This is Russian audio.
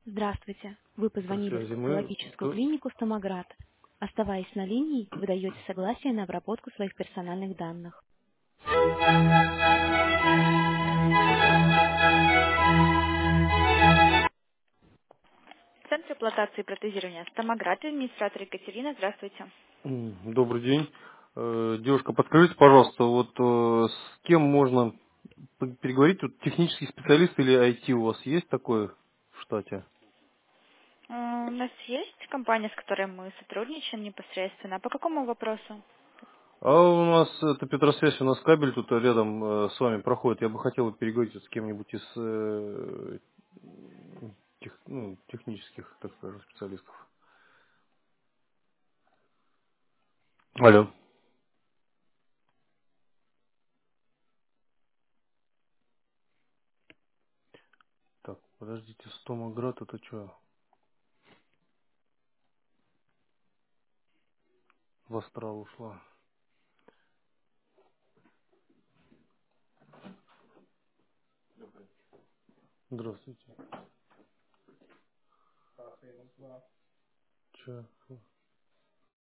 Здравствуйте. Вы По позвонили в связи мы... стоматологическую клинику «Стомаград». Оставаясь на линии, вы даете согласие на обработку своих персональных данных. Центр имплантации и протезирования «Стомаград», администратор Екатерина. Здравствуйте. Добрый день. Девушка, подскажите, пожалуйста, вот с кем можно переговорить? Вот технический специалист или IT у вас есть такое в штате? У нас есть компания, с которой мы сотрудничаем непосредственно. А по какому вопросу? А у нас это Петросвязь, у нас кабель тут рядом с вами проходит. Я бы хотел переговорить вот с кем-нибудь из технических, так скажем, специалистов. Алло. Так, подождите, Стомаград, это что? В астрал ушла. Здравствуйте. Че?